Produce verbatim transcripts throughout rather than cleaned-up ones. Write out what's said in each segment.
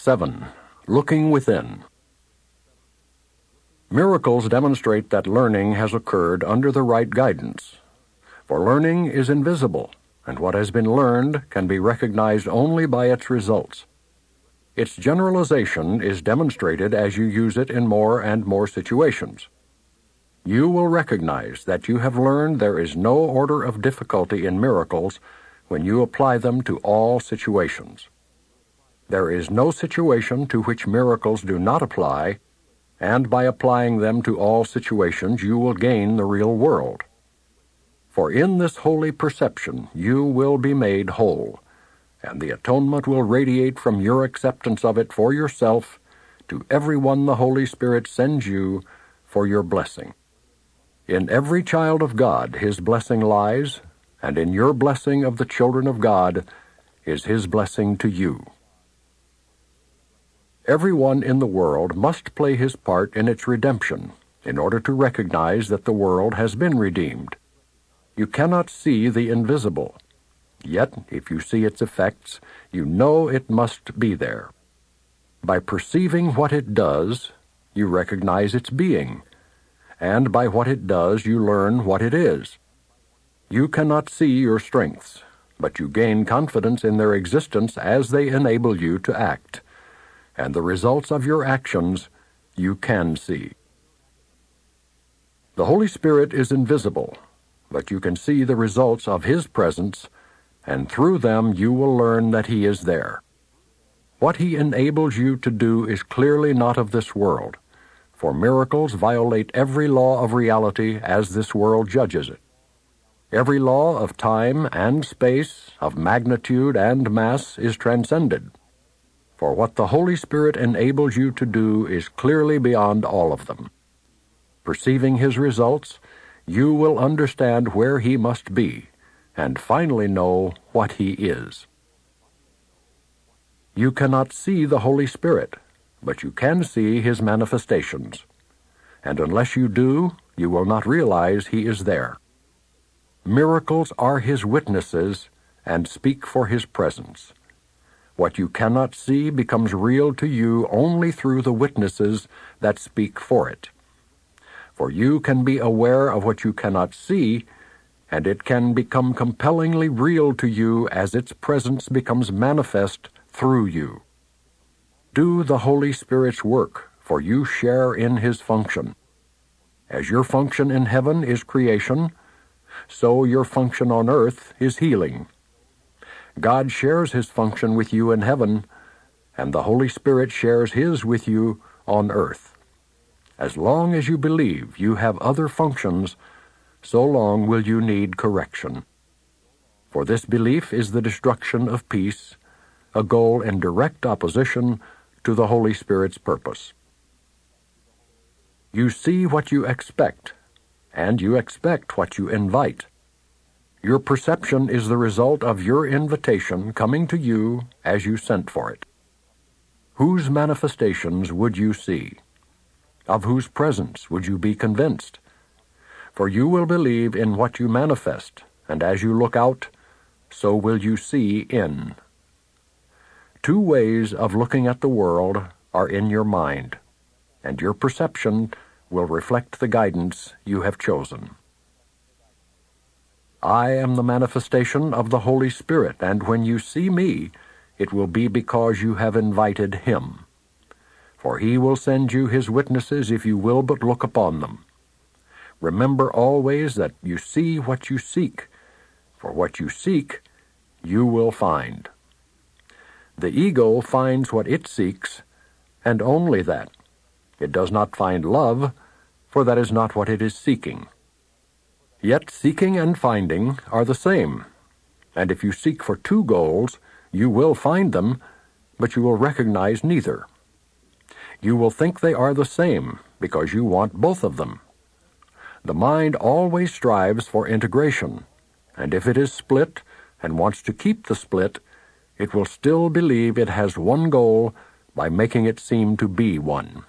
seven. Looking within. Miracles demonstrate that learning has occurred under the right guidance. For learning is invisible, and what has been learned can be recognized only by its results. Its generalization is demonstrated as you use it in more and more situations. You will recognize that you have learned there is no order of difficulty in miracles when you apply them to all situations. There is no situation to which miracles do not apply, and by applying them to all situations you will gain the real world. For in this holy perception you will be made whole, and the atonement will radiate from your acceptance of it for yourself to everyone the Holy Spirit sends you for your blessing. In every child of God his blessing lies, and in your blessing of the children of God is his blessing to you. Everyone in the world must play his part in its redemption in order to recognize that the world has been redeemed. You cannot see the invisible, yet if you see its effects, you know it must be there. By perceiving what it does, you recognize its being, and by what it does you learn what it is. You cannot see your strengths, but you gain confidence in their existence as they enable you to act, and the results of your actions you can see. The Holy Spirit is invisible, but you can see the results of His presence, and through them you will learn that He is there. What He enables you to do is clearly not of this world, for miracles violate every law of reality as this world judges it. Every law of time and space, of magnitude and mass is transcended. For what the Holy Spirit enables you to do is clearly beyond all of them. Perceiving His results, you will understand where He must be, and finally know what He is. You cannot see the Holy Spirit, but you can see His manifestations, and unless you do, you will not realize He is there. Miracles are His witnesses and speak for His presence. What you cannot see becomes real to you only through the witnesses that speak for it. For you can be aware of what you cannot see, and it can become compellingly real to you as its presence becomes manifest through you. Do the Holy Spirit's work, for you share in His function. As your function in heaven is creation, so your function on earth is healing. God shares His function with you in heaven, and the Holy Spirit shares His with you on earth. As long as you believe you have other functions, so long will you need correction. For this belief is the destruction of peace, a goal in direct opposition to the Holy Spirit's purpose. You see what you expect, and you expect what you invite. Your perception is the result of your invitation coming to you as you sent for it. Whose manifestations would you see? Of whose presence would you be convinced? For you will believe in what you manifest, and as you look out, so will you see in. Two ways of looking at the world are in your mind, and your perception will reflect the guidance you have chosen. I am the manifestation of the Holy Spirit, and when you see me, it will be because you have invited Him. For He will send you His witnesses if you will but look upon them. Remember always that you see what you seek, for what you seek, you will find. The ego finds what it seeks, and only that. It does not find love, for that is not what it is seeking. Yet seeking and finding are the same, and if you seek for two goals, you will find them, but you will recognize neither. You will think they are the same, because you want both of them. The mind always strives for integration, and if it is split and wants to keep the split, it will still believe it has one goal by making it seem to be one.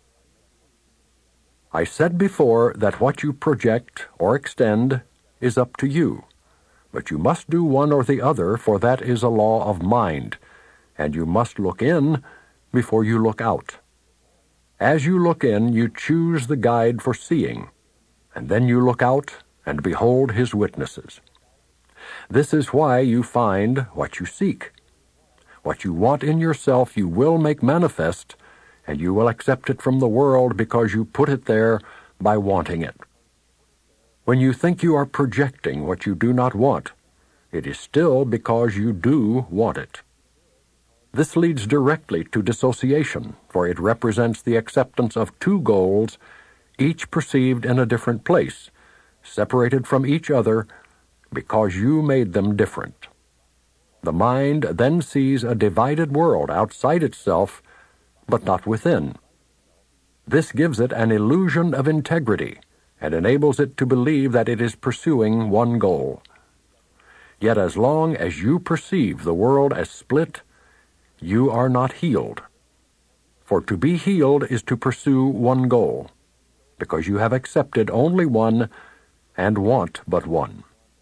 I said before that what you project or extend is up to you, but you must do one or the other, for that is a law of mind, and you must look in before you look out. As you look in, you choose the guide for seeing, and then you look out and behold his witnesses. This is why you find what you seek. What you want in yourself you will make manifest, and you will accept it from the world because you put it there by wanting it. When you think you are projecting what you do not want, it is still because you do want it. This leads directly to dissociation, for it represents the acceptance of two goals, each perceived in a different place, separated from each other because you made them different. The mind then sees a divided world outside itself, but not within. This gives it an illusion of integrity and enables it to believe that it is pursuing one goal. Yet as long as you perceive the world as split, you are not healed. For to be healed is to pursue one goal, because you have accepted only one and want but one.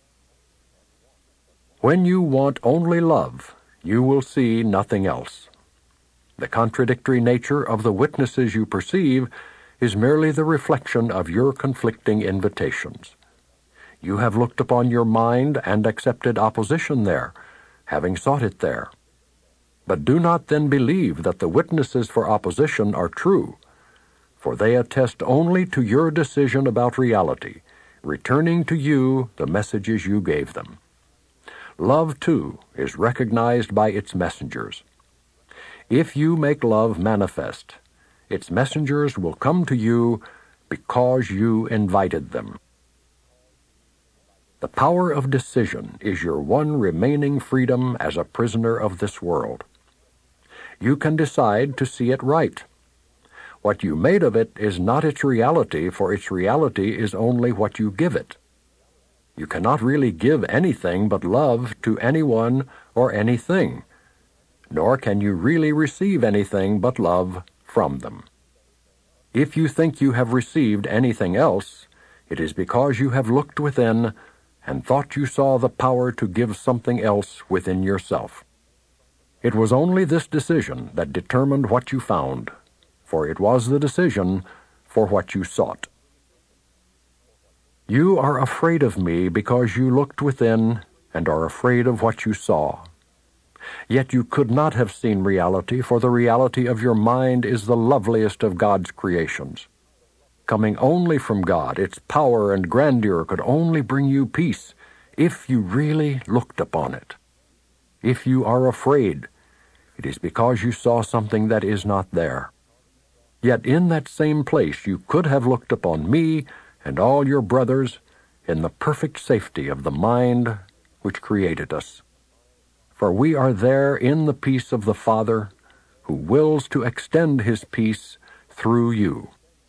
When you want only love, you will see nothing else. The contradictory nature of the witnesses you perceive is merely the reflection of your conflicting invitations. You have looked upon your mind and accepted opposition there, having sought it there. But do not then believe that the witnesses for opposition are true, for they attest only to your decision about reality, returning to you the messages you gave them. Love, too, is recognized by its messengers. If you make love manifest, its messengers will come to you because you invited them. The power of decision is your one remaining freedom as a prisoner of this world. You can decide to see it right. What you made of it is not its reality, for its reality is only what you give it. You cannot really give anything but love to anyone or anything, nor can you really receive anything but love from them. If you think you have received anything else, it is because you have looked within and thought you saw the power to give something else within yourself. It was only this decision that determined what you found, for it was the decision for what you sought. You are afraid of me because you looked within and are afraid of what you saw. Yet you could not have seen reality, for the reality of your mind is the loveliest of God's creations. Coming only from God, its power and grandeur could only bring you peace if you really looked upon it. If you are afraid, it is because you saw something that is not there. Yet in that same place you could have looked upon me and all your brothers in the perfect safety of the mind which created us. For we are there in the peace of the Father, who wills to extend his peace through you.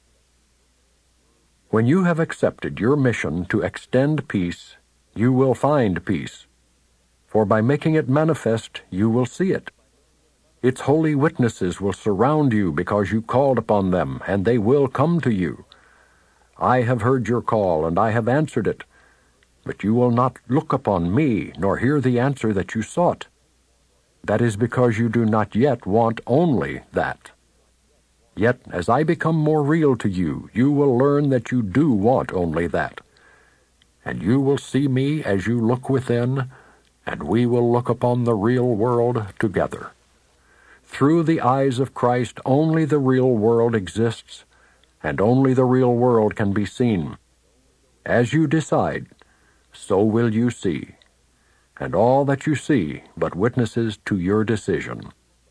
When you have accepted your mission to extend peace, you will find peace. For by making it manifest, you will see it. Its holy witnesses will surround you because you called upon them, and they will come to you. I have heard your call, and I have answered it. But you will not look upon me, nor hear the answer that you sought. That is because you do not yet want only that. Yet, as I become more real to you, you will learn that you do want only that. And you will see me as you look within, and we will look upon the real world together. Through the eyes of Christ, only the real world exists, and only the real world can be seen. As you decide, so will you see, and all that you see but witnesses to your decision.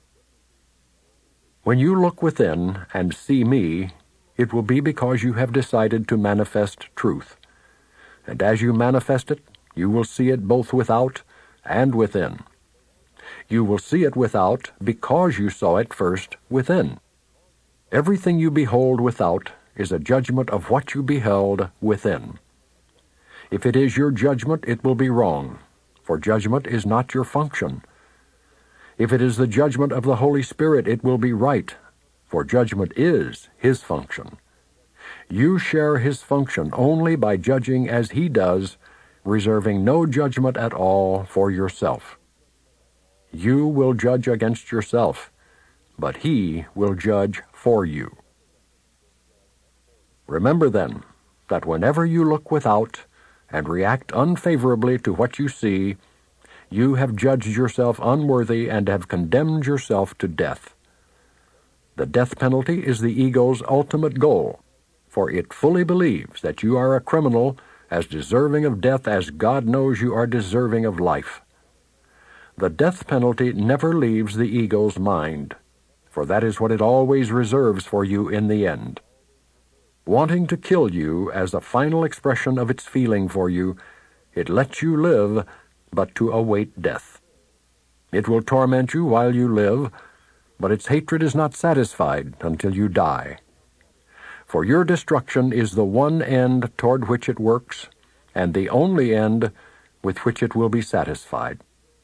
When you look within and see me, it will be because you have decided to manifest truth. And as you manifest it, you will see it both without and within. You will see it without because you saw it first within. Everything you behold without is a judgment of what you beheld within. If it is your judgment, it will be wrong, for judgment is not your function. If it is the judgment of the Holy Spirit, it will be right, for judgment is his function. You share his function only by judging as he does, reserving no judgment at all for yourself. You will judge against yourself, but he will judge for you. Remember, then, that whenever you look without and react unfavorably to what you see, you have judged yourself unworthy and have condemned yourself to death. The death penalty is the ego's ultimate goal, for it fully believes that you are a criminal as deserving of death as God knows you are deserving of life. The death penalty never leaves the ego's mind, for that is what it always reserves for you in the end. Wanting to kill you as a final expression of its feeling for you, it lets you live, but to await death. It will torment you while you live, but its hatred is not satisfied until you die. For your destruction is the one end toward which it works, and the only end with which it will be satisfied.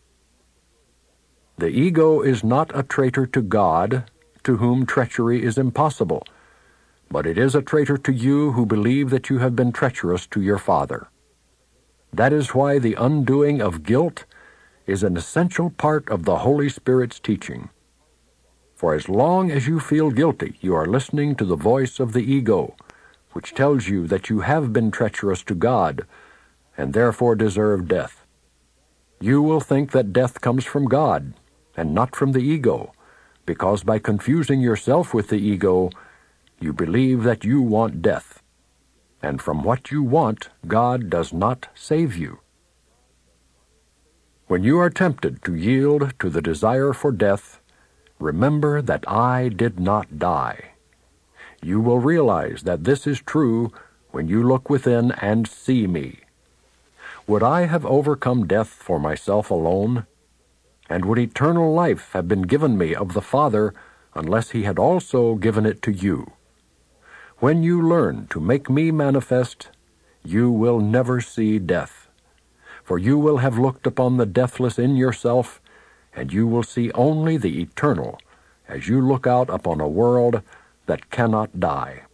The ego is not a traitor to God, to whom treachery is impossible, but it is a traitor to you who believe that you have been treacherous to your Father. That is why the undoing of guilt is an essential part of the Holy Spirit's teaching. For as long as you feel guilty, you are listening to the voice of the ego, which tells you that you have been treacherous to God, and therefore deserve death. You will think that death comes from God, and not from the ego, because by confusing yourself with the ego, you believe that you want death. And from what you want, God does not save you. When you are tempted to yield to the desire for death, remember that I did not die. You will realize that this is true when you look within and see me. Would I have overcome death for myself alone? And would eternal life have been given me of the Father unless he had also given it to you? When you learn to make me manifest, you will never see death. For you will have looked upon the deathless in yourself, and you will see only the eternal as you look out upon a world that cannot die.